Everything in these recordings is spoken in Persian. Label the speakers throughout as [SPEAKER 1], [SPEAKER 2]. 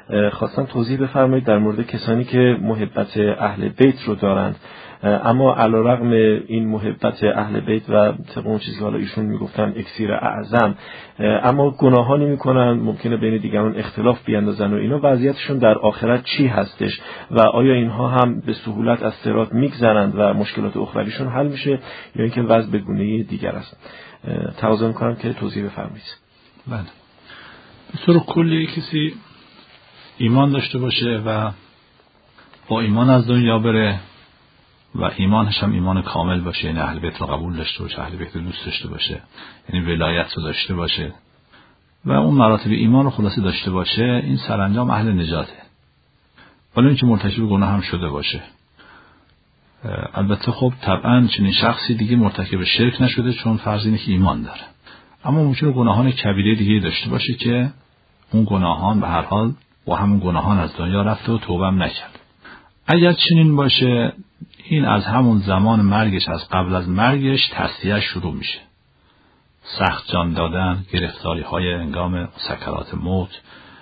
[SPEAKER 1] خواستم توضیح بفرمایید در مورد کسانی که محبت اهل بیت رو دارند، اما علیرغم این محبت اهل بیت و طبق اون چیزی که حالا ایشون میگفتن اکسیر اعظم، اما گناهانی میکنن ممکنه بین دیگران اختلاف بیاندازن و اینا، وضعیتشون در آخرت چی هستش و آیا اینها هم به سهولت از صراط میگذرند و مشکلات اخرویشون حل میشه یا اینکه وضع به گونه دیگر است؟ تقاضا میکنم که توضیح بفرمایید.
[SPEAKER 2] بله، به طور کلی کسی ایمان داشته باشه و با ایمان از دنیا بره و ایمانش هم ایمان کامل باشه، یعنی اهل بیت رو قبول داشته باشه، اهل بیت رو دوست داشته باشه، یعنی ولایت رو داشته باشه و اون مراتب ایمان رو خلاصه داشته باشه، این سرانجام اهل نجاته. ولی اینکه مرتکب گناه هم شده باشه، البته خب طبعا چنین شخصی دیگه مرتکب شرک نشده چون فرض اینه که ایمان داره، اما ممکنه گناهان کبیره دیگه داشته باشه که اون گناهان به هر حال با همون گناهان از دنیا رفته و توبه هم نکرد. اگر چنین باشه، این از همون زمان مرگش، از قبل از مرگش تصفیه شروع میشه، سخت جان دادن، گرفتاری های هنگام سکرات موت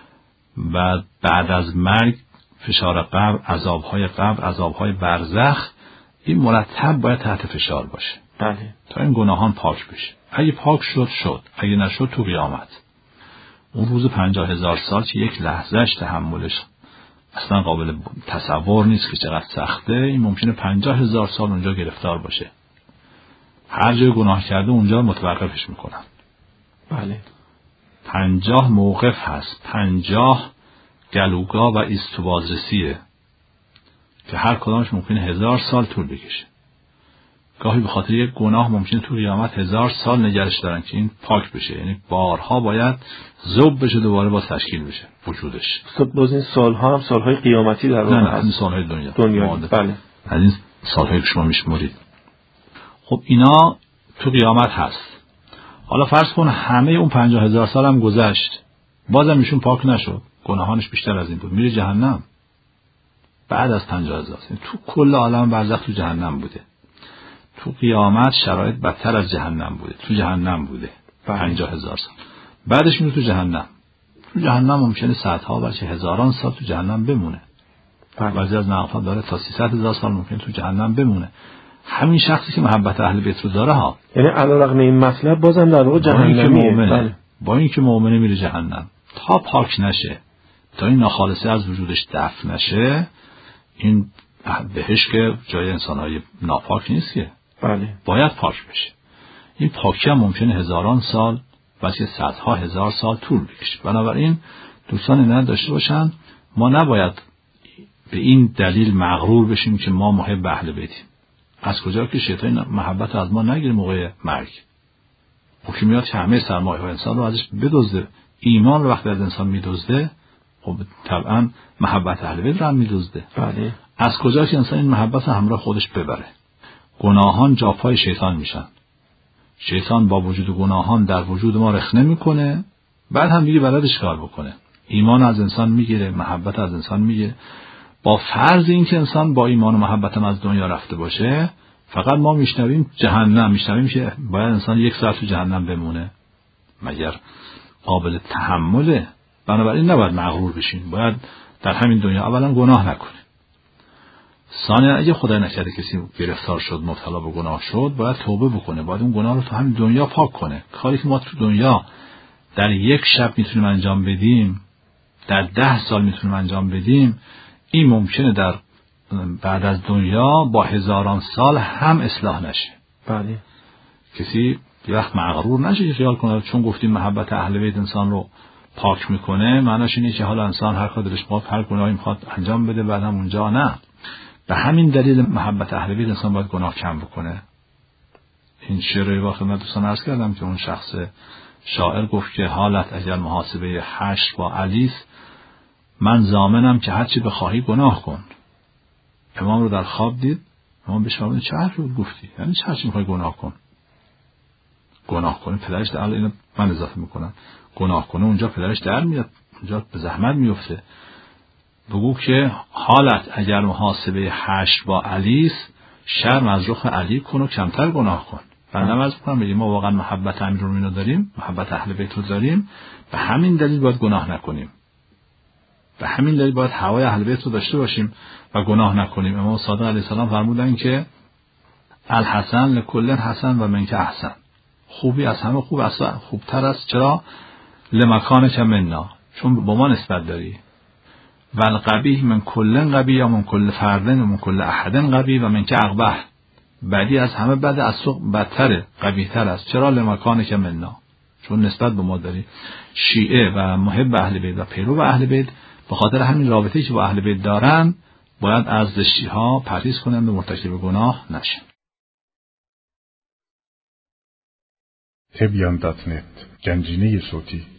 [SPEAKER 2] و بعد از مرگ فشار قبر، عذابهای قبر، عذابهای برزخ، این مرتب باید تحت فشار باشه
[SPEAKER 1] بله.
[SPEAKER 2] تا این گناهان پاک بشه. اگه پاک شد، اگه نشد تو قیامت اون روز 50,000 سال که یک لحظهش تحملش اصلا قابل تصور نیست که چقدر سخته، این ممکنه 50,000 سال اونجا گرفتار باشه. هر جای گناه کرده اونجا متوقفش میکنن.
[SPEAKER 1] بله.
[SPEAKER 2] 50 موقف هست، 50 گلوگاه و ایستوبازرسیه که هر کدامش ممکنه 1000 سال طول بکشه. گاهی به خاطر یک گناه ممکنه تو قیامت 1000 سال نگرش دارن که این پاک بشه، یعنی بارها باید ذوب بشه دوباره با تشکیل بشه وجودش.
[SPEAKER 1] باز این سالها هم سالهای قیامتی در واقع هست؟
[SPEAKER 2] نه، این سالهای دنیا.
[SPEAKER 1] بله.
[SPEAKER 2] از این سالهایی که شما میشمرید. خب اینا تو قیامت هست. حالا فرض کن همه اون 50,000 سال هم گذشت، بازم ایشون پاک نشد، گناهانش بیشتر از این بود، میره جهنم. بعد از 50,000 سال تو کل عالم برزخ تو جهنم بوده، تو قیامت شرایط بدتر از جهنم بوده، تو جهنم بوده 50,000 سال، بعدش میره تو جهنم. تو جهنم ممکنه صدها بلکه هزاران سال تو جهنم بمونه. بعضی از نقل‌ها داره تا 300,000 سال ممکنه تو جهنم بمونه. همین شخصی که محبت اهل بیت رو داره ها،
[SPEAKER 1] یعنی علیرغم این مطلب بازم در واقع جهنمیه.
[SPEAKER 2] با اینکه مؤمنه میره جهنم تا پاک نشه، تا این ناخالصه از وجودش دفن نشه. این بهش که جای انسان‌های ناپاک نیست که،
[SPEAKER 1] بله،
[SPEAKER 2] باید پاک بشه. این پاکی هم ممکنه هزاران سال بلکه صدها هزار سال طول بکشه. بنابراین دوستان اینا داشته باشن، ما نباید به این دلیل مغرور بشیم که ما محب اهل بیتیم. از کجا که شیطان محبت از ما نگیره موقع مرگ. او که میاد که همه سرمایه های انسان رو ازش بدزده. ایمان رو وقتی از انسان میدزده، خب طبعا محبت اهل بیت رو هم میدزده.
[SPEAKER 1] بله.
[SPEAKER 2] از کجا که انسان این محبت رو همراه خودش ببره؟ گناهان جاپای شیطان میشن. شیطان با وجود گناهان در وجود ما رخنه میکنه، بعد هم دیگه بلدش کار بکنه. ایمان از انسان میگیره، محبت از انسان میگیره. با فرض این که انسان با ایمان و محبت هم از دنیا رفته باشه، فقط ما میشنویم جهنم، میشنویم که باید انسان 1 ساعت تو جهنم بمونه، مگر قابل تحمله؟ بنابراین نباید مغرور بشین، باید در همین دنیا اولا گناه نکنه. ثانیا اگه خدای نکرده کسی گرفتار شد، مبتلا به گناه شد، باید توبه بکنه، باید اون گناه رو تو همین دنیا پاک کنه. کاری که ما تو دنیا در 1 شب میتونیم انجام بدیم، در 10 سال میتونیم انجام بدیم، این ممکنه در بعد از دنیا با هزاران سال هم اصلاح نشه.
[SPEAKER 1] بله.
[SPEAKER 2] کسی یه وقت مغرور نشه که خیال کنه چون گفتیم محبت اهل بیت انسان رو پاک میکنه، معناش اینه که حالا انسان هر کار دلش میخواد، هر گناهی میخواد انجام بده، بعد هم اونجا نه. به همین دلیل محبت اهل بیت انسان باید گناه کم بکنه. این شعر رو خدمت دوستان عرض کردم که اون شخص شاعر گفت که حالت اگر محاسبه حشر با علیس، من ضامنم که هرچی بخواهی گناه کن. امام رو در خواب دید، امام بهش فرمود چه حرفی بود گفتی؟ یعنی چه هرچی میخوای گناه کن؟ گناه کنه پدرش در اینو من اضافه میکنم، گناه کنه اونجا پدرش در میاد، اونجا به زحمت میفته. بگو که حالت اگر محاسبه حشر با علیس، شرم از رخ علی کن و کمتر گناه کن. من نماز میکنم بگیم ما واقعا محبت امیرالمومنین رو داریم، محبت اهل بیت رو داریم، به همین دلیل باید گناه نکنیم. به همین دلیل باید هوای اهل بیت رو داشته باشیم و گناه نکنیم. امام صادق علیه السلام فرمودن که الحسن لکل حسن و منک احسن، خوبی از همه خوب، اصلا خوبتر است. چرا؟ لمکانک منا، چون با ما نسبت داری. و القبیح من کل قبیح یا من کل فردن و من کل احدن قبیح و منک اقبح، بدی از همه بد، از تو بدتره، قبیحتر است. چرا؟ لمکانک منا، چون نسبت به ما داری. شیعه و محب اهل بیت و پیرو اهل بیت به خاطر همین رابطه‌ای که با اهل بیت دارن باید از زشتی‌ها پرهیز کنند و مرتکب گناه نشن.
[SPEAKER 3] تبیان.net گنجینه صوتی